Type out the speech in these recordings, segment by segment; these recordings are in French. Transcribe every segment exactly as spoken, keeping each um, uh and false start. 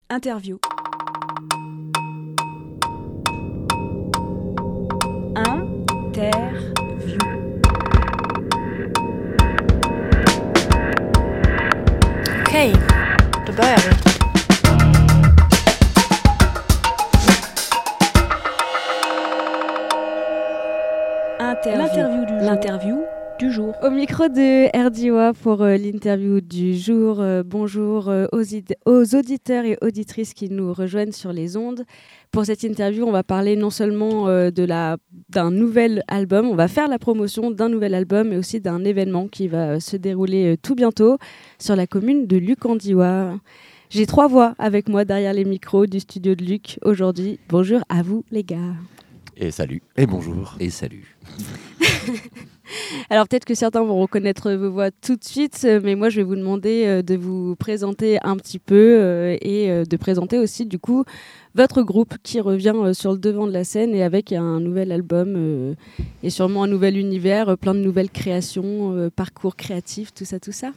Interview. Interview. Okej, då börjar vi. Interview. L'interview du jour. L'interview du jour. Au micro de R D I W A pour euh, l'interview du jour. Euh, bonjour euh, aux, id- aux auditeurs et auditrices qui nous rejoignent sur les ondes. Pour cette interview, on va parler non seulement euh, de la, d'un nouvel album, on va faire la promotion d'un nouvel album, mais aussi d'un événement qui va euh, se dérouler euh, tout bientôt sur la commune de Luc-en-Diois. J'ai trois voix avec moi derrière les micros du studio de Luc aujourd'hui. Bonjour à vous les gars. Et salut. Et bonjour. Et salut. Alors peut-être que certains vont reconnaître vos voix tout de suite, mais moi je vais vous demander euh, de vous présenter un petit peu euh, et euh, de présenter aussi du coup votre groupe qui revient euh, sur le devant de la scène et avec un nouvel album euh, et sûrement un nouvel univers, euh, plein de nouvelles créations, euh, parcours créatifs, tout ça, tout ça.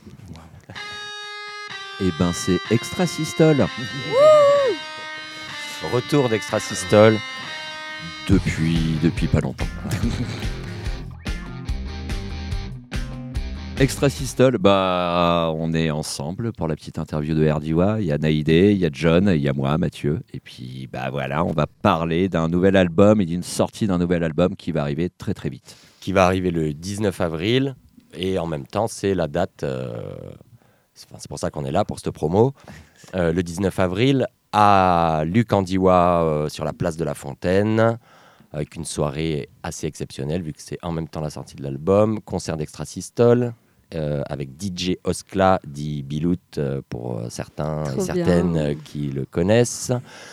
Eh ben c'est Extrasystole. Retour d'Extrasystole. Depuis, depuis pas longtemps. Extrasystole, bah, on est ensemble pour la petite interview de R D I W A. Il y a Naïdé, il y a John, il y a moi, Mathieu. Et puis, bah voilà, on va parler d'un nouvel album et d'une sortie d'un nouvel album qui va arriver très très vite. Qui va arriver le dix-neuf avril. Et en même temps, c'est la date. Euh, c'est, enfin, c'est pour ça qu'on est là pour cette promo. Euh, le dix-neuf avril, à Luc-en-Diois, euh, sur la place de la Fontaine, avec une soirée assez exceptionnelle, vu que c'est en même temps la sortie de l'album. Concert d'Extrasystole, euh, avec D J Oskla, dit Bilout, euh, pour certains Trop et certaines bien. euh, qui le connaissent.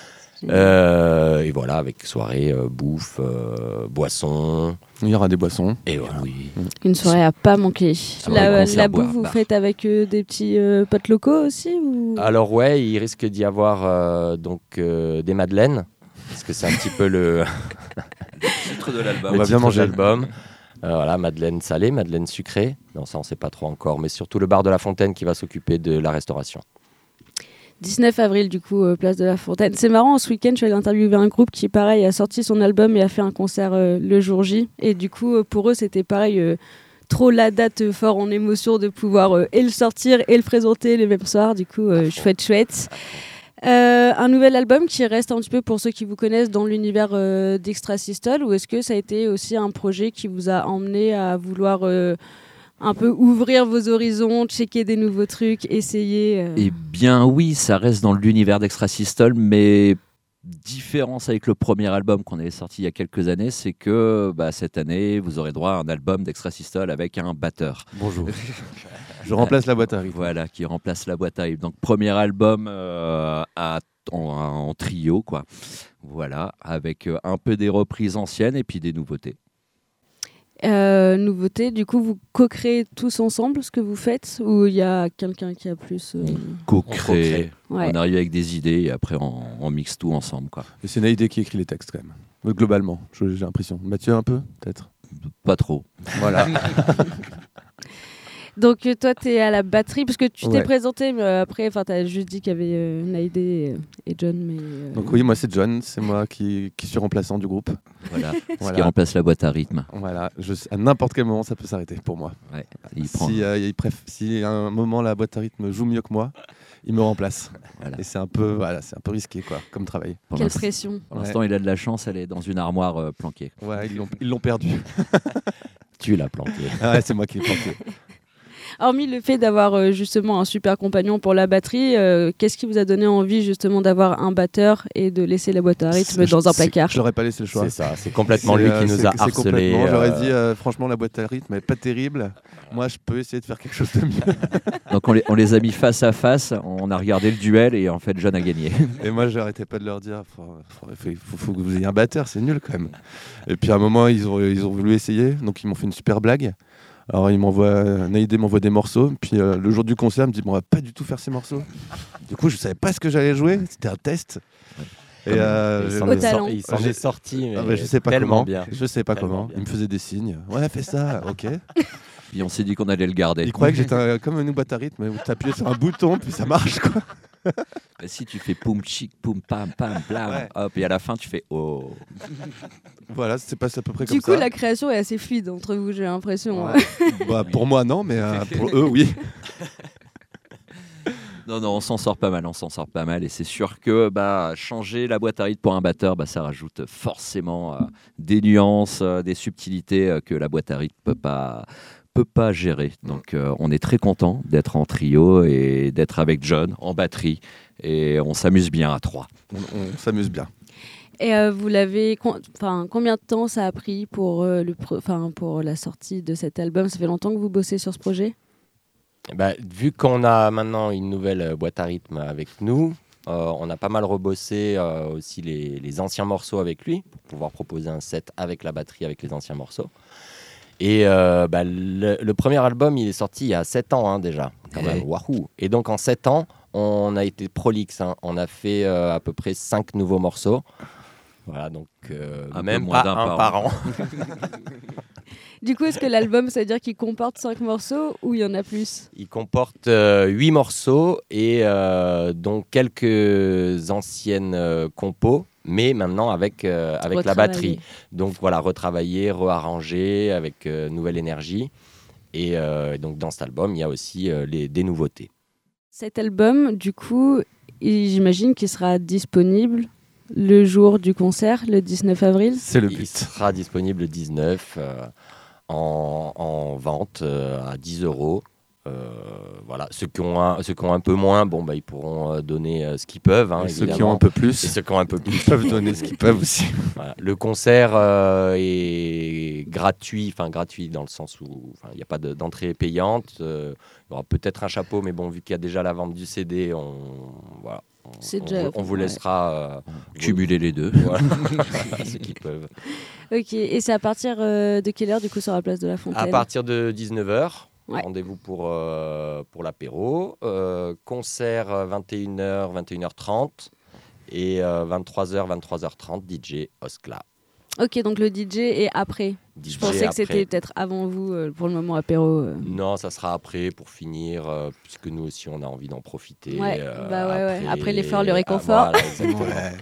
Euh, et voilà, avec soirée, euh, bouffe, euh, boisson. Il y aura des boissons. Et voilà. Oui. Une soirée à pas manquer. Soirée La, concert, la boire, bouffe, vous bar. faites avec euh, des petits euh, potes locaux aussi ou... Alors ouais, il risque d'y avoir euh, donc euh, des madeleines, parce que c'est un petit peu le, Titre de l'album. On va le bien titre manger. de l'album. Euh, voilà, madeleine salée, madeleine sucrée. Non, ça on sait pas trop encore, mais surtout le bar de la Fontaine qui va s'occuper de la restauration. dix-neuf avril, du coup, euh, place de la Fontaine. C'est marrant, ce week-end, je suis allée interviewer un groupe qui, pareil, a sorti son album et a fait un concert euh, le jour J. Et du coup, euh, pour eux, c'était pareil, euh, trop la date euh, fort en émotion de pouvoir euh, et le sortir et le présenter le même soir. Du coup, euh, chouette, chouette. Euh, un nouvel album qui reste un petit peu, pour ceux qui vous connaissent, dans l'univers euh, d'Extrasystole, ou est-ce que ça a été aussi un projet qui vous a emmené à vouloir... euh, un peu ouvrir vos horizons, checker des nouveaux trucs, essayer. Euh... Eh bien oui, ça reste dans l'univers d'Extrasystole, mais différence avec le premier album qu'on avait sorti il y a quelques années, c'est que bah, cette année, vous aurez droit à un album d'Extrasystole avec un batteur. Bonjour. Je remplace la boîte à rythme. Voilà, qui remplace la boîte à rythme. Donc premier album euh, à, en, en trio, quoi. Voilà, avec euh, un peu des reprises anciennes et puis des nouveautés. Euh, nouveauté, du coup, vous co-créez tous ensemble ce que vous faites, ou il y a quelqu'un qui a plus... euh, Co-créer. On ouais. On arrive avec des idées et après on, on mixe tout ensemble, quoi. Et c'est Naïdé qui écrit les textes quand même. Euh, Globalement, je- j'ai l'impression. Mathieu un peu, peut-être. Pas trop. Voilà. Donc euh, toi, tu es à la batterie, parce que tu t'es Ouais. présenté, mais euh, après, tu as juste dit qu'il y avait euh, Naïdé et, et John, mais... euh, Donc oui, moi c'est John, c'est moi qui, qui suis remplaçant du groupe. Voilà. Ce qui Voilà. remplace la boîte à rythme. Voilà. Je, à n'importe quel moment, ça peut s'arrêter pour moi. Ouais. Il prend. Si, euh, il préf- si à un moment la boîte à rythme joue mieux que moi, il me remplace. Voilà. Et c'est un peu, voilà, c'est un peu risqué quoi, comme travail. Pour Quelle l'instant- pression. Pour l'instant, il a de la chance, elle est dans une armoire euh, planquée. Ouais, ils l'ont, ils l'ont perdu. Tu l'as planté. Ah ouais, c'est moi qui l'ai planté. Hormis le fait d'avoir euh, justement un super compagnon pour la batterie, euh, qu'est-ce qui vous a donné envie justement d'avoir un batteur et de laisser la boîte à rythme C'est- dans un c'est- placard? Je n'aurais pas laissé le choix. C'est ça, c'est complètement C'est, lui euh, qui nous c'est- a c'est harcelé. complètement, J'aurais euh, dit, euh, franchement, la boîte à rythme est pas terrible. Moi, je peux essayer de faire quelque chose de mieux. Donc on les, on les a mis face à face, on a regardé le duel et en fait John a gagné. Et moi, j'arrêtais pas de leur dire, faut, faut, faut- faut- faut que vous ayez un batteur, c'est nul quand même. Et puis à un moment, ils ont, ils ont voulu essayer, donc ils m'ont fait une super blague. Alors, ils m'envoient, Naïdé m'envoie des morceaux, puis euh, le jour du concert, il me dit, bon, on va pas du tout faire ces morceaux. Du coup, je savais pas ce que j'allais jouer, c'était un test. Et euh, il je- s'en Au est talent. sor- il s'en J'ai- est sorti, mais Ah bah, je sais pas tellement comment. bien. Je sais pas Tellement comment. bien. Il me faisait des signes. Ouais, fais ça. Ok. Puis on s'est dit qu'on allait le garder. Il croyait que j'étais un- comme une boîte à rythme où tu appuyais sur un bouton puis ça marche quoi. Bah, si tu fais poum chic, poum pam pam blam, Ouais. hop, et à la fin tu fais oh. Voilà, c'est passé à peu près Du comme coup, ça. la création est assez fluide entre vous, j'ai l'impression. Ouais. Bah, pour moi, non, mais euh, pour eux, oui. Non, non, on s'en sort pas mal, on s'en sort pas mal. Et c'est sûr que bah, changer la boîte à rythme pour un batteur, bah, ça rajoute forcément euh, des nuances, euh, des subtilités euh, que la boîte à rythme peut pas, peut pas gérer. Donc euh, on est très content d'être en trio et d'être avec John en batterie. Et on s'amuse bien à trois. On, on s'amuse bien. Et euh, vous l'avez, enfin, combien de temps ça a pris pour euh, le, enfin, pour la sortie de cet album? Ça fait longtemps que vous bossez sur ce projet? Bah, vu qu'on a maintenant une nouvelle euh, boîte à rythme avec nous, euh, on a pas mal rebossé euh, aussi les, les anciens morceaux avec lui pour pouvoir proposer un set avec la batterie, avec les anciens morceaux. Et euh, bah, le, le premier album, il est sorti il y a sept ans hein, déjà. Quand même, wahou. Et donc en sept ans, on a été prolixe. Hein. On a fait euh, à peu près cinq nouveaux morceaux. Voilà, donc euh, Un peu même moins pas d'un un par par an. an. Du coup, est-ce que l'album, ça veut dire qu'il comporte cinq morceaux ou il y en a plus? Il comporte euh, huit morceaux et euh, dont quelques anciennes euh, compos, mais maintenant avec, euh, avec la batterie. Donc voilà, retravaillé, rearrangé avec euh, nouvelle énergie. Et euh, donc dans cet album, il y a aussi euh, les, des nouveautés. Cet album, du coup, il- j'imagine qu'il sera disponible le jour du concert, le dix-neuf avril. C'est le Il but. sera disponible le dix-neuf euh, en, en vente euh, à dix euros. Euh, voilà. Ceux qui, ont un, ceux qui ont un peu moins, bon, bah, ils pourront euh, donner euh, ce qu'ils peuvent. Hein, Et ceux qui évidemment. ont un peu Et plus, ceux qui ont un peu plus. ils peuvent donner ce qu'ils peuvent aussi. Voilà. Le concert euh, est gratuit, enfin gratuit dans le sens où il n'y a pas de- d'entrée payante. Euh, il y aura peut-être un chapeau, mais bon, vu qu'il y a déjà la vente du C D, on, voilà, on, C'est on déjà- vous, on vous ouais. laissera euh, Cumuler les deux. voilà, ceux qui peuvent. Ok, et c'est à partir euh, de quelle heure, du coup, sur la place de la Fontaine? À partir de dix-neuf heures, Ouais. rendez-vous pour, euh, pour l'apéro. Euh, concert euh, vingt et une heures, vingt et une heures trente. Et euh, vingt-trois heures, vingt-trois heures trente, D J Oscla. Ok, donc le D J est après. D J Je pensais que après. c'était peut-être avant vous, euh, pour le moment apéro. euh. Non, ça sera après pour finir, euh, puisque nous aussi on a envie d'en profiter. Ouais, euh, bah ouais, ouais. après, Après l'effort, le ah, réconfort. voilà, exactement. Ouais.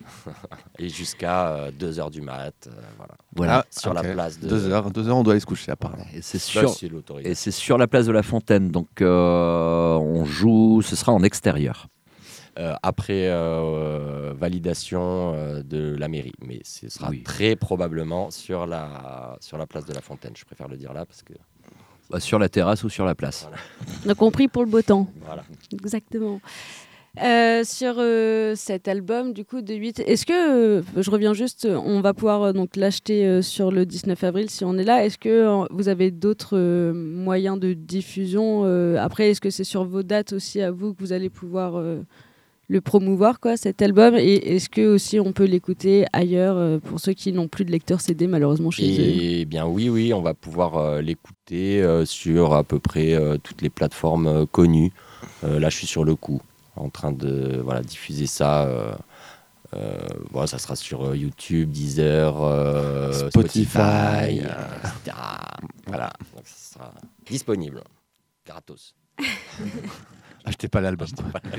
Et jusqu'à euh, deux heures du mat, euh, voilà. Voilà. Ah, Sur ok. la place de. Deux heures, deux heures, on doit aller se coucher apparemment. Et c'est Ça, sûr. c'est Et l'autorisation. c'est sur la place de la Fontaine, donc euh, on joue, ce sera en extérieur. Euh, après euh, validation euh, de la mairie. Mais ce sera Oui. très probablement sur la, sur la place de la Fontaine. Je préfère le dire là parce que. Bah, sur la terrasse ou sur la place. On a compris pour le beau temps. Voilà. Exactement. Euh, sur euh, cet album du coup de huit, est-ce que euh, je reviens juste, on va pouvoir euh, donc l'acheter euh, sur le dix-neuf avril si on est là. Est-ce que euh, vous avez d'autres euh, moyens de diffusion euh, après? Est-ce que c'est sur vos dates aussi à vous que vous allez pouvoir euh, le promouvoir, quoi, cet album? Et est-ce que aussi on peut l'écouter ailleurs euh, pour ceux qui n'ont plus de lecteur C D malheureusement chez eux? Et bien oui, oui, on va pouvoir euh, l'écouter euh, sur à peu près euh, toutes les plateformes euh, connues. Euh, là, je suis sur le coup, en train de voilà, diffuser ça. Euh, euh, voilà, ça sera sur euh, YouTube, Deezer, euh, Spotify, Spotify, euh, et cetera. Voilà, donc ça sera disponible, gratos. Achetez pas l'album.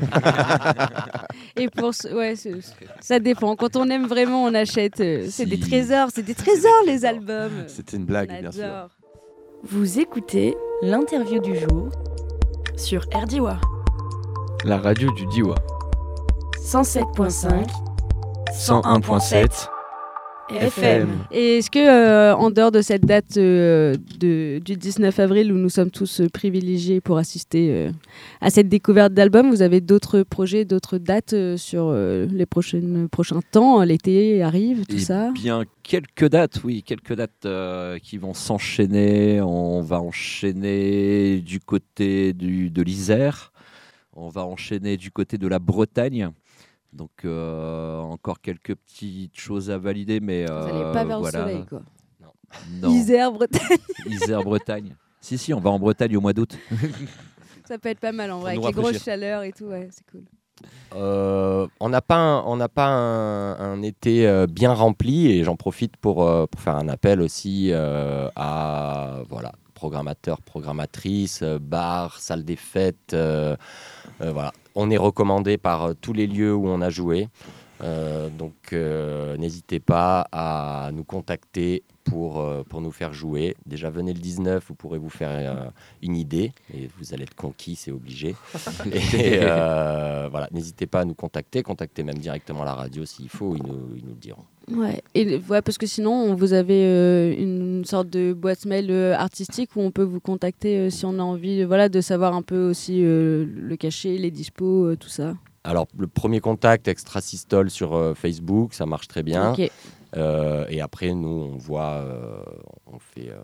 Et pour ce- ouais, c'est- ça dépend. Quand on aime vraiment, on achète. euh, c'est Si. des trésors, c'est des trésors les albums. C'était une blague, On bien sûr. adore. Vous écoutez l'interview du jour sur R D I W A La radio du Diwa. cent sept virgule cinq cent un virgule sept F M. Et est-ce que, euh, en dehors de cette date euh, de, du dix-neuf avril où nous sommes tous euh, privilégiés pour assister euh, à cette découverte d'albums, vous avez d'autres projets, d'autres dates euh, sur euh, les prochaines, prochains temps? L'été arrive, tout Eh ça? bien, quelques dates, oui, quelques dates euh, qui vont s'enchaîner. On va enchaîner du côté du, de l'Isère. On va enchaîner du côté de la Bretagne. Donc, euh, encore quelques petites choses à valider, mais Vous euh, n'allez pas vers voilà. le soleil, quoi. Non, Isère, Bretagne, Isère, Bretagne. Si, si, on va en Bretagne au mois d'août. ça peut être pas mal en vrai, nous avec les grosses rafraîchir. chaleurs et tout, ouais, c'est cool. Euh, on n'a pas, un, on n'a pas un, un été euh, bien rempli et j'en profite pour, euh, pour faire un appel aussi euh, à voilà, programmateurs, programmatrices, euh, bars, salles des fêtes. Euh, euh, voilà. On est recommandé par euh, tous les lieux où on a joué. Euh, donc euh, n'hésitez pas à nous contacter pour, euh, pour nous faire jouer. Déjà venez le dix-neuf, vous pourrez vous faire euh, une idée et vous allez être conquis, c'est obligé. Et euh, voilà, n'hésitez pas à nous contacter, contactez même directement la radio s'il faut, ils nous, ils nous le diront. Ouais, et, ouais, parce que sinon, vous avez euh, une sorte de boîte mail euh, artistique où on peut vous contacter euh, si on a envie euh, voilà, de savoir un peu aussi euh, le cachet, les dispos, euh, tout ça. Alors, le premier contact, Extrasystole sur euh, Facebook, ça marche très bien. Ok. Euh, et après, nous, on voit, euh, on fait... Euh...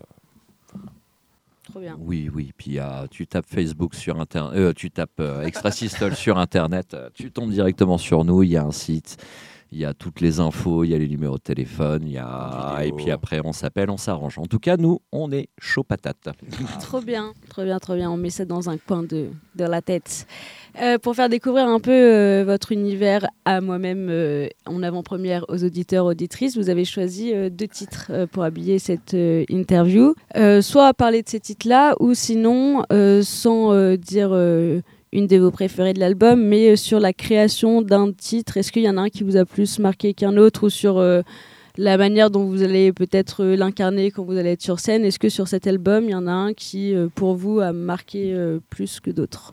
Trop bien. Oui, oui. Puis euh, tu tapes Facebook sur Internet, euh, tu tapes euh, Extrasystole sur Internet, euh, tu tombes directement sur nous. Il y a un site, il y a toutes les infos, il y a les numéros de téléphone, il y a... et puis après, on s'appelle, on s'arrange. En tout cas, nous, on est chaud patate. Trop bien, trop bien, trop bien. On met ça dans un coin de, de la tête. Euh, pour faire découvrir un peu euh, votre univers à moi-même euh, en avant-première aux auditeurs, auditrices, vous avez choisi euh, deux titres euh, pour habiller cette euh, interview. Euh, soit parler de ces titres-là, ou sinon, euh, sans euh, dire euh, une de vos préférées de l'album, mais euh, sur la création d'un titre. Est-ce qu'il y en a un qui vous a plus marqué qu'un autre, ou sur euh, la manière dont vous allez peut-être euh, l'incarner quand vous allez être sur scène? Est-ce que sur cet album, il y en a un qui, euh, pour vous, a marqué euh, plus que d'autres?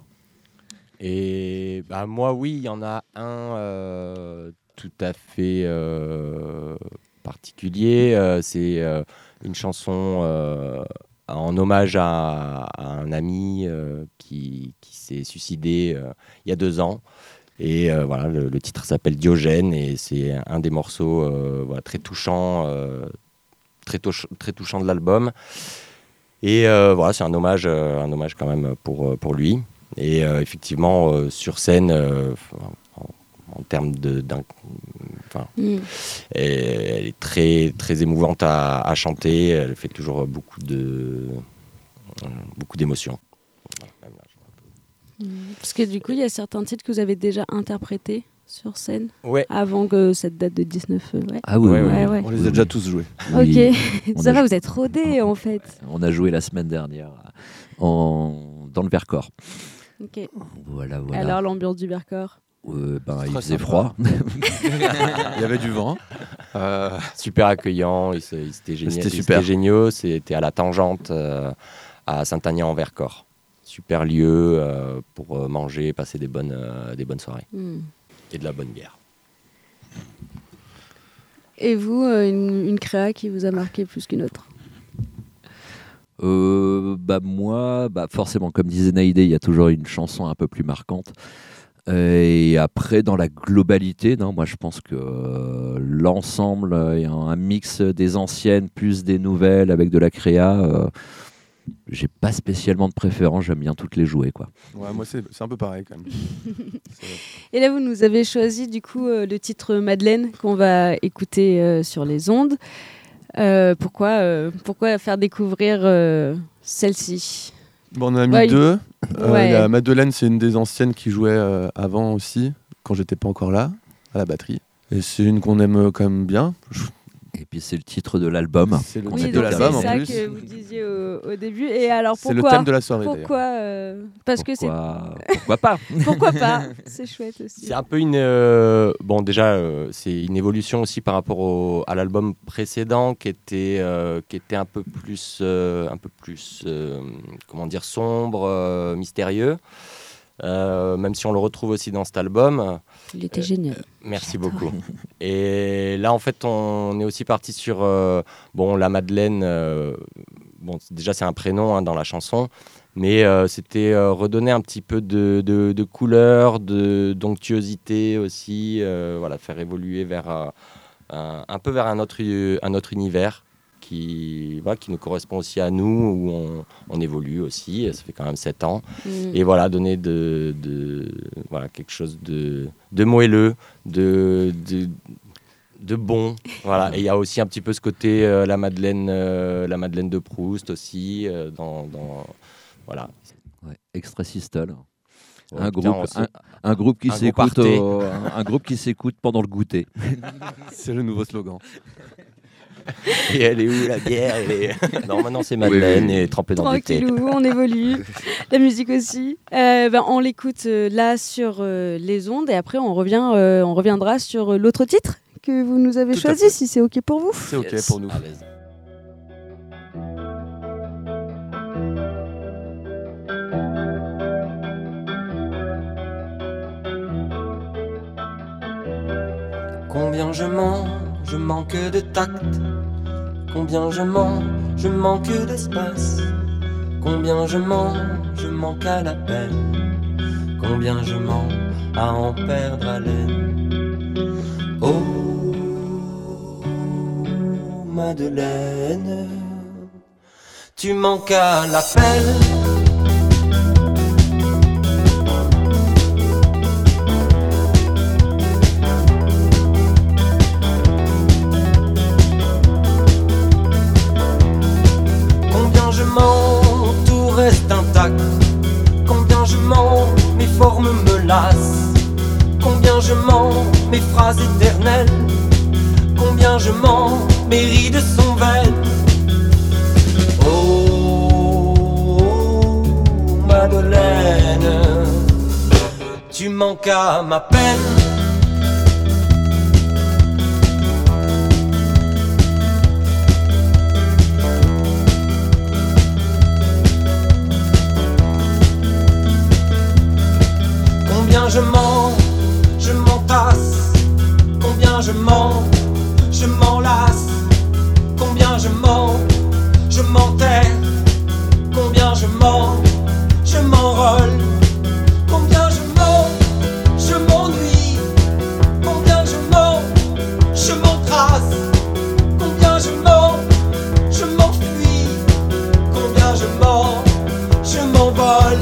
Et bah, moi, oui, il y en a un euh, tout à fait euh, particulier. Euh, c'est euh, une chanson euh, en hommage à, à un ami euh, qui, qui s'est suicidé euh, il y a deux ans. Et euh, voilà, le, le titre s'appelle Diogène et c'est un des morceaux euh, voilà, très touchants, euh, très, touch- très touchant de l'album. Et euh, voilà, c'est un hommage, euh, un hommage quand même pour, pour lui. Et euh, effectivement, euh, sur scène, euh, en, en termes de... D'un, mm. elle est très, très émouvante à, à chanter. Elle fait toujours beaucoup, de, beaucoup d'émotions. Mm. Parce que du coup, il y a certains titres que vous avez déjà interprétés sur scène ouais. avant que cette date de dix-neuf. Ouais. Ah oui, ouais, oui, ouais, ouais. On les a déjà tous joués. Oui. Ok, ça va, jou- vous êtes rodés en fait. On a joué la semaine dernière en... dans le Vercors. Ok. Voilà, voilà. Alors, l'ambiance du Vercors? Euh, ben, il Très faisait sympa. froid. Il y avait du vent. Euh, Super accueillant, ils se- ils étaient géniaux. C'était ils super. étaient géniaux. C'était à la Tangente, euh, à Saint-Agnan-en-Vercors. Super lieu euh, pour euh, manger, passer des bonnes, euh, des bonnes soirées. Mm. Et de la bonne bière. Et vous, euh, une, une créa qui vous a marqué plus qu'une autre? Euh, bah moi, bah forcément, comme disait Naïdé, il y a toujours une chanson un peu plus marquante. Euh, Et après, dans la globalité, non, moi je pense que euh, l'ensemble, euh, et un, un mix des anciennes plus des nouvelles avec de la créa, euh, j'ai pas spécialement de préférence, j'aime bien toutes les jouer, quoi. ouais, moi, c'est, c'est un peu pareil quand même. C'est- Et là, vous nous avez choisi du coup euh, le titre Madeleine qu'on va écouter euh, sur les ondes. Euh, pourquoi, euh, pourquoi faire découvrir euh, celle-ci? Bon, on en a mis Ouais, deux. Euh, ouais. Il y a Madeleine, c'est une des anciennes qui jouait euh, avant aussi, quand j'étais pas encore là, à la batterie. Et c'est une qu'on aime quand même bien. Je- Et puis c'est le titre de l'album. C'est le qu'on Oui, titre a de donc l'album c'est en ça plus. que vous disiez au, au début. Et alors C'est pourquoi le thème de la soirée d'ailleurs. Pourquoi euh, Parce que c'est Pourquoi... Pourquoi pas? pourquoi pas? C'est chouette aussi. C'est un peu une... euh, bon, déjà, euh, c'est une évolution aussi par rapport au- à l'album précédent qui était, euh, qui était un peu plus, euh, un peu plus euh, comment dire, sombre, euh, mystérieux. Euh, même si on le retrouve aussi dans cet album. Il était génial. Merci beaucoup. Et là, en fait, on est aussi parti sur euh, bon, la Madeleine. euh, bon, déjà, c'est un prénom hein, dans la chanson, mais euh, c'était euh, redonner un petit peu de, de, de couleur, de d'onctuosité aussi. Euh, voilà, faire évoluer vers euh, un, un peu vers un autre, un autre univers qui, voilà, qui nous correspond aussi à nous, où on, on évolue aussi. Ça fait quand même sept ans. Mm. Et voilà, donner de, de, voilà, quelque chose de, de moelleux, de, de, de bon. Voilà. Et il y a aussi un petit peu ce côté, euh, la, Madeleine, euh, la Madeleine de Proust aussi. Euh, dans, dans, voilà. Ouais, Extrasystole. Ouais, Un putain, groupe, on se- un, un groupe qui un groupe s'écoute, Arte. au- un, un groupe qui s'écoute pendant le goûter. C'est le nouveau slogan. Et elle est où la bière? Elle est... Non, maintenant c'est Madeleine Oui, oui. et trempée dans du thé. Tranquillou, on évolue. La musique aussi. Euh, ben, on l'écoute euh, là sur euh, les ondes et après on, revient, euh, on reviendra sur euh, l'autre titre que vous nous avez Tout à choisi, fait. si c'est OK pour vous. C'est ok Yes. pour nous. À l'aise. Combien je mens, je manque de tact. Combien je mens, je manque d'espace. Combien je mens, je manque à la peine. Combien je mens à en perdre haleine. Oh, Madeleine, tu manques à l'appel. Combien je mens, tout reste intact. Combien je mens, mes formes me lassent. Combien je mens, mes phrases éternelles. Combien je mens, mes rides sont vaines. Oh, Madeleine, tu manques à ma peine. Combien je mens, je m'entasse. Combien je mens, je m'enlace. Combien je mens, je m'enterre. Combien je mens, je m'enrôle. Combien je mens, je m'ennuie. Combien je mens, je m'encrasse. Combien je mens, je m'enfuis. Combien je mens, je m'envole.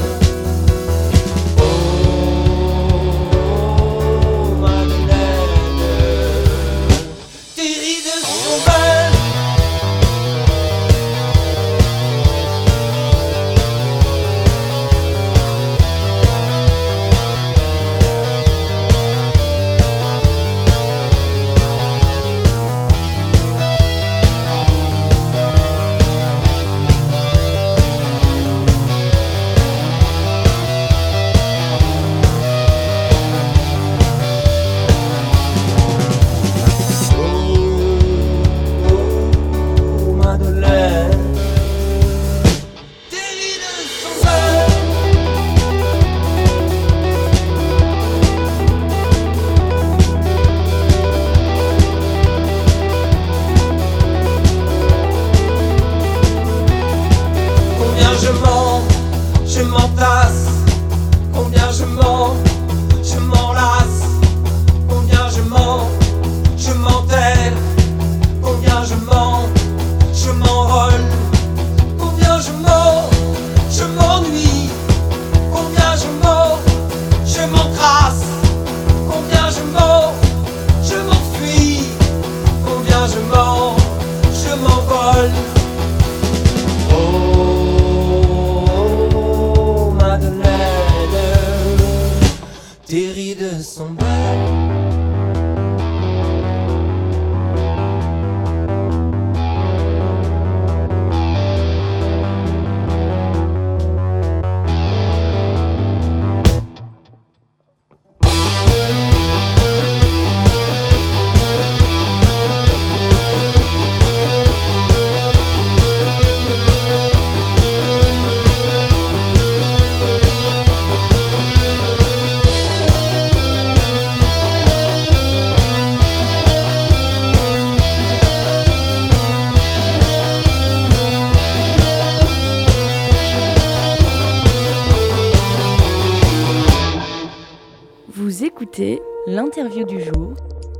Vous écoutez l'interview du jour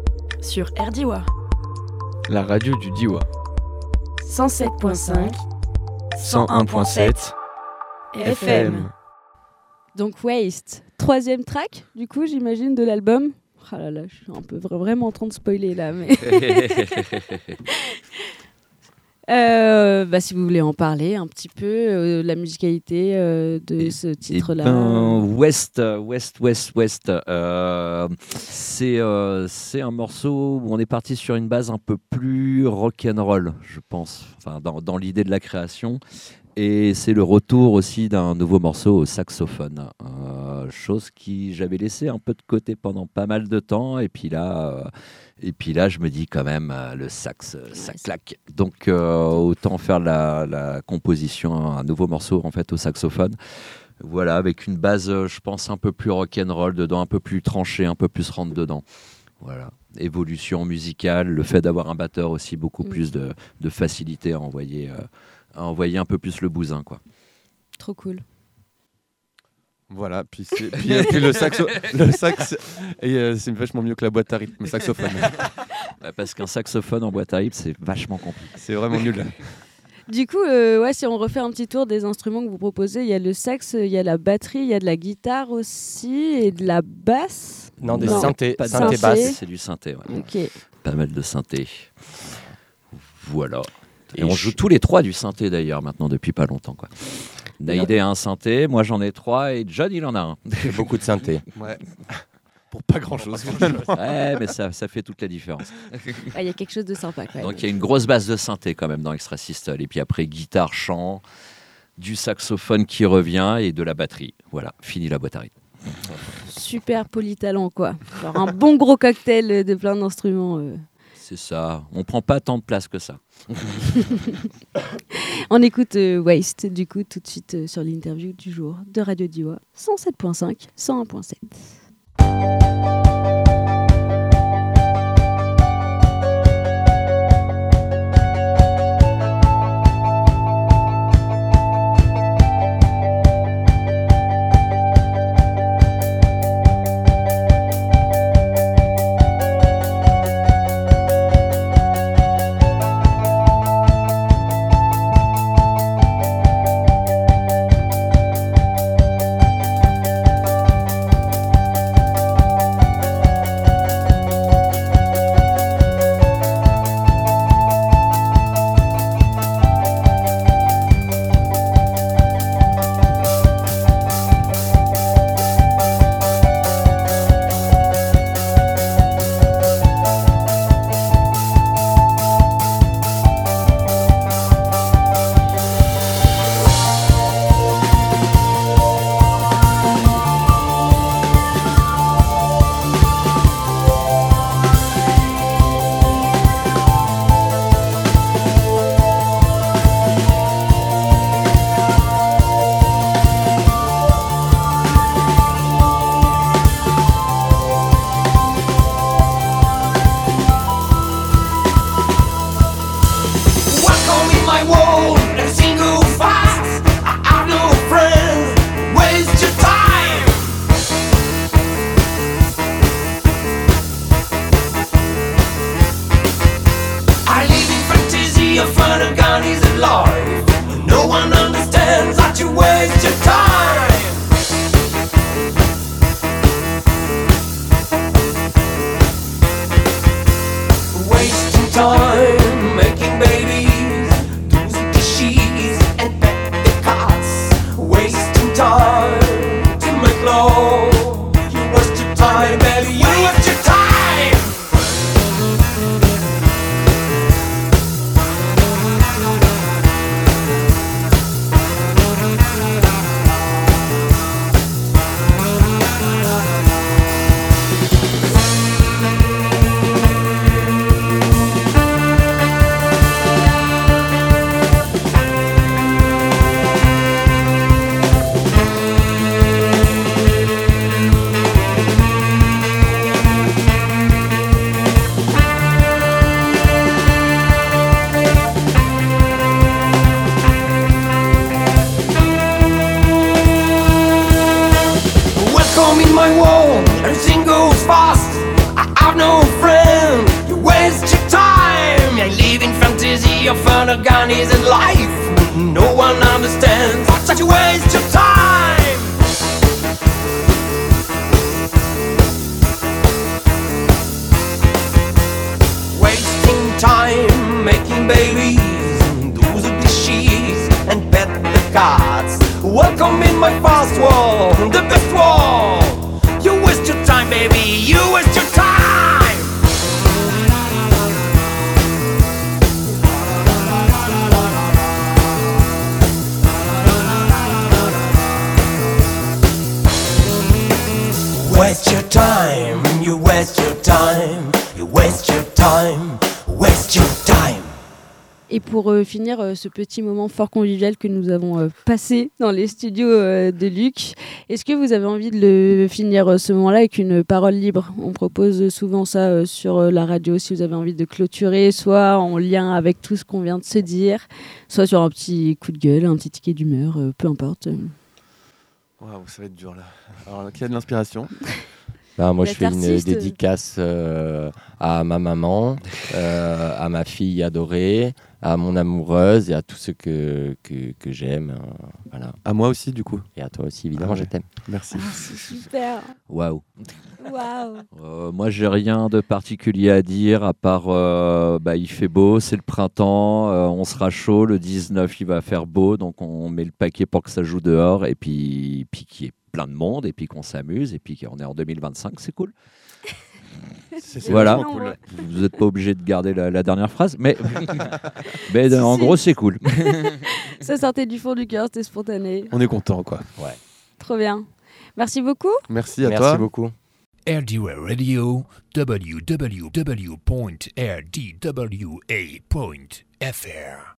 sur R D I W A La radio du Diois. cent sept virgule cinq cent un virgule sept F M. Donc Waste, troisième track, du coup, j'imagine, de l'album. Ah là là, je suis un peu vra- vraiment en train de spoiler là, mais Euh, bah, si vous voulez en parler un petit peu, euh, la musicalité euh, de Et- ce titre-là. Eh ben, West, West, West, West. euh, c'est euh, c'est un morceau où on est parti sur une base un peu plus rock'n'roll, je pense, enfin, dans, dans l'idée de la création. Et c'est le retour aussi d'un nouveau morceau au saxophone, euh, chose qui j'avais laissé un peu de côté pendant pas mal de temps. Et puis là, euh, et puis là je me dis quand même, euh, le sax, euh, ça Ouais, c'est- claque. Donc euh, autant faire la, la composition, un nouveau morceau en fait au saxophone. Voilà, avec une base, euh, je pense, un peu plus rock'n'roll dedans, un peu plus tranché, un peu plus rentre dedans. Voilà, évolution musicale, le fait d'avoir un batteur aussi, beaucoup Mm. plus de, de facilité à envoyer, euh, à envoyer un peu plus le bousin, quoi. Trop cool. Voilà, puis, c'est- puis, et puis le saxo, le sax, et euh, c'est vachement mieux que la boîte à rythme, le saxophone. Bah, parce qu'un saxophone en boîte à rythme, c'est vachement compliqué. C'est vraiment nul. Du coup, euh, ouais, si on refait un petit tour des instruments que vous proposez, il y a le sax, il y a la batterie, il y a de la guitare aussi et de la basse. Non, des Non, synthés, Pas de synthés synthé. basses. C'est du synthé, ouais. Ok. Pas mal de synthé. Voilà. Et, Et on je- joue tous les trois du synthé d'ailleurs maintenant depuis pas longtemps, quoi. Naïdé a un synthé, moi j'en ai trois et John il en a un. Beaucoup de synthés. Ouais. Pour pas grand chose finalement. Ouais, mais ça, ça fait toute la différence. Ah, il y a quelque chose de sympa quand même. Donc il y a une grosse base de synthé quand même dans Extra Systole. Et puis après, guitare, chant, du saxophone qui revient et de la batterie. Voilà, fini la boîte à rythme. Super polytalent quoi. Genre un bon gros cocktail de plein d'instruments. euh. C'est ça. On prend pas tant de place que ça. On écoute euh, Waste du coup tout de suite euh, sur l'interview du jour de Radio Diois cent sept point cinq, cent un point sept. Welcome in my world, and single fast. I have no friends, waste your time. I live in fantasy of fun and gun is alive. No one understands that you waste your time. Wasting time making babies, doing dishes and pet the cats. Wasting time to make love. You waste your time, baby. You waste your time. Welcome in my world, everything goes fast. I have no friend, you waste your time. I live in fantasy of fun, a gun isn't life. No one understands that you waste your time. Wasting time making babies, Welcome in my fast world, the best world. You waste your time, baby, you waste your time. Waste your time, you waste your time, you waste your time, waste your time. Et pour euh, finir euh, ce petit moment fort convivial que nous avons euh, passé dans les studios euh, de Luc, est-ce que vous avez envie de le finir euh, ce moment-là avec une parole libre ? On propose souvent ça euh, sur euh, la radio, si vous avez envie de clôturer, soit en lien avec tout ce qu'on vient de se dire, soit sur un petit coup de gueule, un petit ticket d'humeur, euh, peu importe. Waouh, ça va être dur là. Alors, qui a de l'inspiration ? Ben, moi, je D'être fais une artiste. dédicace euh, à ma maman, euh, à ma fille adorée, à mon amoureuse et à tous ceux que, que, que j'aime. euh, voilà. À moi aussi, du coup. Et à toi aussi, évidemment, Ah ouais. je t'aime. Merci. Ah, c'est super. Waouh. Waouh. Euh, moi, j'ai rien de particulier à dire à part euh, bah, il fait beau, c'est le printemps, euh, on sera chaud, le dix-neuf il va faire beau, donc on met le paquet pour que ça joue dehors et puis, puis qu'il y ait plein de monde et puis qu'on s'amuse et puis qu'on est en deux mille vingt-cinq, c'est cool. C'est, c'est Voilà. vachement cool. Vous n'êtes pas obligé de garder la, la dernière phrase, mais, mais en gros, c'est cool. Ça sortait du fond du cœur, c'était spontané. On est content, quoi. Trop bien. Merci beaucoup. Merci à Merci toi. beaucoup. R D W A Radio, w w w dot r d w a dot f r.